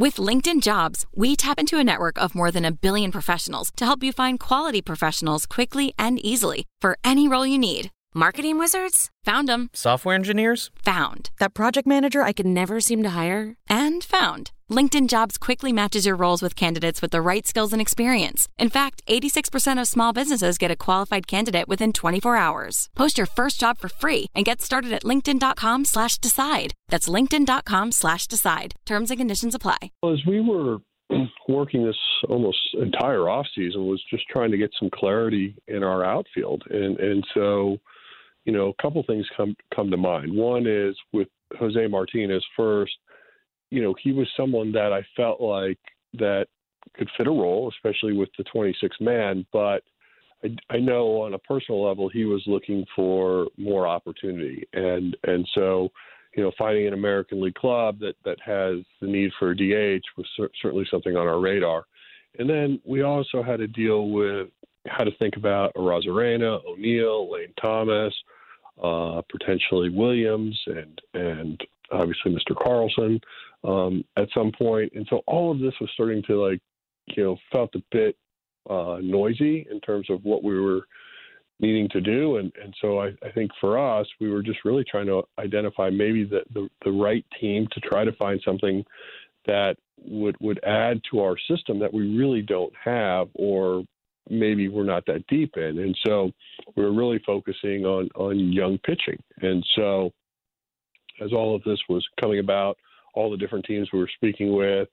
With LinkedIn Jobs, we tap into a network of more than 1 billion professionals to help you find quality professionals quickly and easily for any role you need. Marketing wizards? Found them. Software engineers? Found. That project manager I could never seem to hire? And found. LinkedIn Jobs quickly matches your roles with candidates with the right skills and experience. In fact, 86% of small businesses get a qualified candidate within 24 hours. Post your first job for free and get started at linkedin.com/decide. That's linkedin.com/decide. Terms and conditions apply. As we were working this almost entire off season, was just trying to get some clarity in our outfield. And so, you know, a couple things come to mind. One is with Jose Martinez first. You know, he was someone that I felt like that could fit a role, especially with the 26 man, but I know on a personal level, he was looking for more opportunity. And so, you know, finding an American League club that has the need for a DH was certainly something on our radar. And then we also had to deal with how to think about Arozarena, O'Neill, Lane Thomas, potentially Williams, and obviously Mr. Carlson at some point. And so all of this was starting to, like, you know, felt a bit noisy in terms of what we were needing to do. And so I think for us, we were just really trying to identify maybe the right team to try to find something that would add to our system that we really don't have, or maybe we're not that deep in. And so we were really focusing on young pitching. And so as all of this was coming about, all the different teams we were speaking with,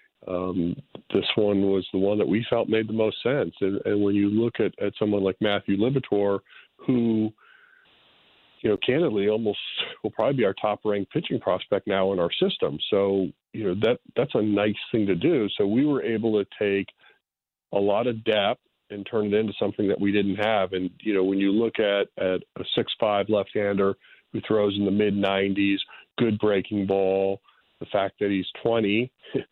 this one was the one that we felt made the most sense. And when you look at someone like Matthew Liberatore, who, you know, candidly almost will probably be our top-ranked pitching prospect now in our system. So, you know, that's a nice thing to do. So we were able to take a lot of depth and turn it into something that we didn't have. And, you know, when you look at a 6'5" left-hander who throws in the mid-90s, good breaking ball, the fact that he's 20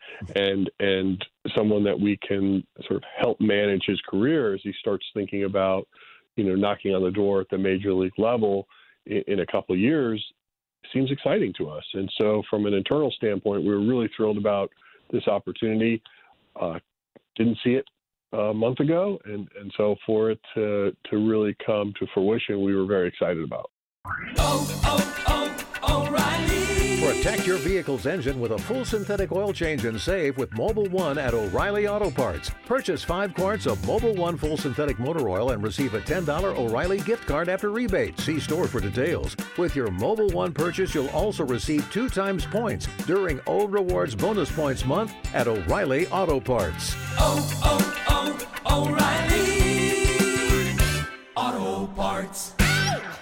and someone that we can sort of help manage his career as he starts thinking about, you know, knocking on the door at the major league level in a couple of years, seems exciting to us. And so from an internal standpoint, we were really thrilled about this opportunity. Didn't see it a month ago. And so for it to really come to fruition, we were very excited about. O'Reilly. Protect your vehicle's engine with a full synthetic oil change and save with Mobil 1 at O'Reilly Auto Parts. Purchase 5 quarts of Mobil 1 full synthetic motor oil and receive a $10 O'Reilly gift card after rebate. See store for details. With your Mobil 1 purchase, you'll also receive 2 times points during O Rewards Bonus Points Month at O'Reilly Auto Parts. O'Reilly Auto Parts.